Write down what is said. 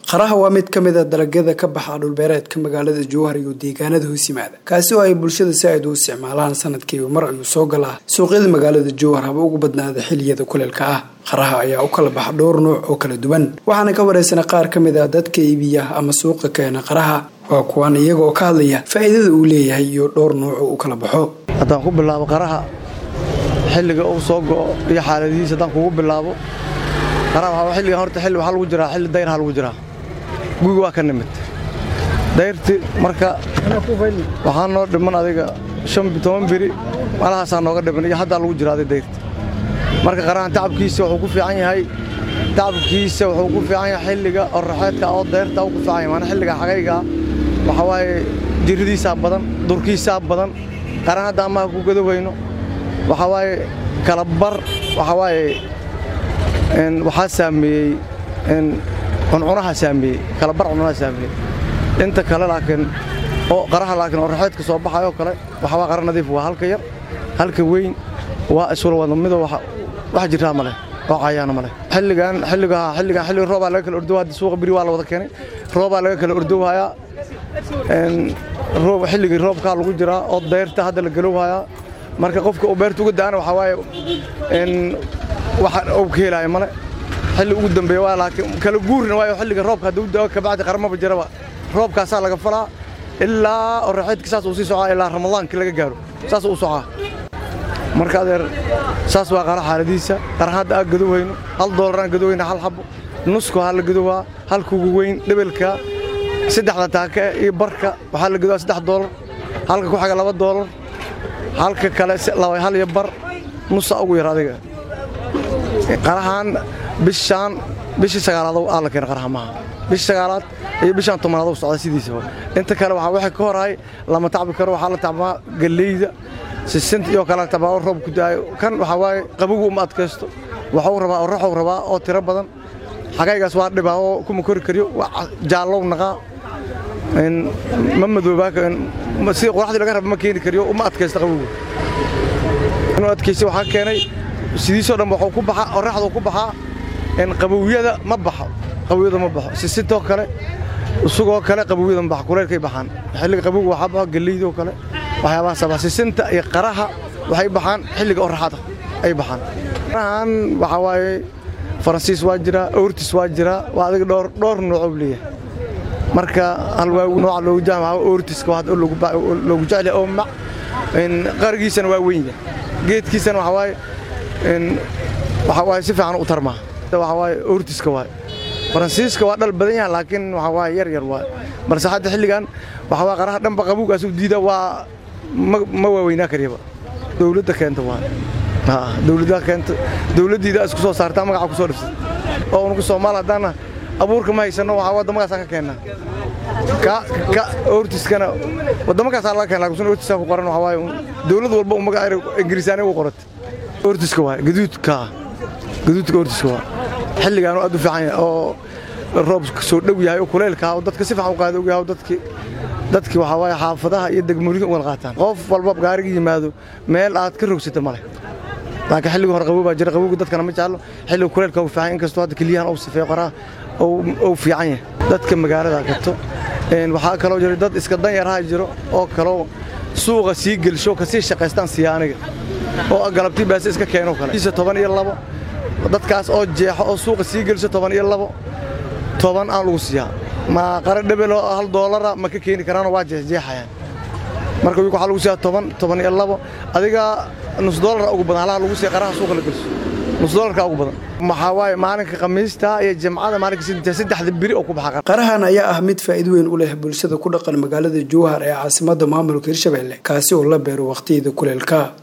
qaraha waa mid ka mid ah dalagyada ka baxa dhulbeereedka magaalada Jowhar iyo deegaanada hoos yimaada kaasi oo ay bulshada si ay u isticmaalaan sanadkiiba mar ayuu soo galaa suuqyada magaalada Jowhar haba ugu badnaada xilliyada kuleelka ah qaraha ayaa u kala baxa dhowr nooc oo kala duwan waxaana ka wareysana qaar ka mid ah dadka iibiya ama suuqa keena qaraha waa kuwan iyaga oo ka hadlaya faa'iidada uu leeyahay iyo dhowr nooc oo uu kala baxo hadaan ku bilaabo qaraha xilliga uu soo go'o iyo xaaladihiisa hadaan kugu bilaabo qaraha waxa xilliga horta xilli waxa lagu jiraa xilli dayr lagu jiraa guugu waa ka nimid dayrti marka waxaan noo dhiman adiga 15 biri malahaas aan nooga dhiman iyo hadda lagu jiraa dayrti marka qarahan tacabkiisa wuxuu ku fiican yahay xilliga oraxeedka oo dayrta uu ku fiican yahay maana xilliga xagayga waxa waaye jiridiisa badan durkiisa badan qaraha daamaha ku gadowayno waxa waaye kala bar waxa waaye waxa saameeyay cunaha saameeyay kala bar cunaha saameeyay inta kale laakiin oo qaraha laakiin oraxeedka soo baxayo kale waxa waa qaran nadiif waa halka yar halka weyn waa isla wada mid wax jirta male oo caayana male xilliga roob laga kala ordo hadda suuqa biri waa la wada keenay roob laga kala ordowaya roob xilliga roobka lagu jiraa oo dayrta hadda la galowaya marka qofka uu beertu uga daana waxa waaye waxa uu keenay male xilli ugu dambeeyay waa laakiin kala guurina waayo xilliga roobka haduu daawo ka bacdi qarmaba jiraba roobkaas laga falaa ilaa oraxeedka saas uu sii socdaa ilaa ramadaanka laga gaaro saas uu socdaa marka adeer saas waa qaraha xaaladiisa qaraha aad gadowayno $1 aan gadowayna hal xabo nusku hal gadowaa halku ugu weyn dhabalka saddexda taaka iyo barka waxa la gadowaa $3 halka ku xaga $2 halka kale hal iyo bar nus ugu yar adiga qarahan bishii sagaalaad oo la keenay qaraha maaha bishii sagaalaad iyo bishan tobnaad oo socda sidiisaba inta kale waxa ka horay lama tacbi karo waxa la tacbaa galeyda sisinta iyo kala tabaa roob ku daayo kan waxa waaye qabugu uma adkaysto waxa uu rabaa oo tiro badan xagaygaas waa dhibaa oo kuma kori kariyo jaallow naqa mamadooba si qoraxda laga rabo ma keeni kariyo uma adkaysto qabugu inuu adkaysto waxa keenay sidiisoo dhan wuxuu ku baxaa oraxdu ku baxaa qabowiyada ma baxo sisinta kale usugoo kale qabowiyada ma baxo kuleelkay baxaan xilliga qabowga waxa baxo galeydo kale waxyaabaha sabasisinta iyo qaraha waxay baxaan xilliga oraxada ay baxaan qarahan waxa waaye Faransiis waa jira Ortis waa jira waa adiga dhowr nooc oo leeyahay marka hal waa nooc loo jaamaco Ortiska waa loogu jecel oo ma qargiisana waa weyn geedkiisana waxa waaye si fiican u tarma waxa waaye Ortiska waa Faransiiska waa dal badan yahay laakiin waxa waaye yar waa balse hadda xilligan waxa waa qaraha dhanba qabowgaas u diida waa ma waaweyna kariba dawladda keenta waa dawladda isku soo saartaa magaca ku soo dhifsay oo ugu Soomaaliya abuurka ma haysano waxa wadamadaas ka keenaa ka Ortiskana wadamadaas la keenaa laakiin Ortiska ku qoran waxa waaye dawlad walba u magaca Ingiriisaane u qorat Ortiska waa gaduudka Ortiska waa xilligan aad u fiican oo roob soo dhow yahay oo kuleelka oo dadka si fiican u qaado yahay dadkii waxa waaye xaafadaha iyo degmooyinka wada qaataan qof walba gaariga yimaado meel aad ka rogsata male laakiin xilliga hor qabowba jira qabowga dadkana ma jeclo xilliga kuleelka uu fiican inkastoo hadda kaliyahan uu sifeeyo qaraha oo fiican yahay dadka magaalada gato waxa kale oo jira dad iska dan yaraha jiro oo kale suuqa sii gelsho ka sii shaqeystaan siyaaniga oo galabtii baas iska keeno kale 12 dadkaas oo jeexo oo suuqa sii gelsho 12 aan lagu siiyaa ma qara dhabelo $1 ma ka keeni karaan waa jeexayaan marka waxa lagu siiyaa 12 adiga $1 ugu badan lagu siiyaa qaraha suuqa la gelsho $1 ugu badan waxa waaye maalinka Khamiista iyo Jimcada maalinka 3 biri oo ku baxa qarahan ayaa ah mid faa'iido weyn u leh bulshada ku dhaqan magaalada Jowhar ee caasimadda maamulka Hirshabelle kaasi oo la beero waqtiyada kuleelka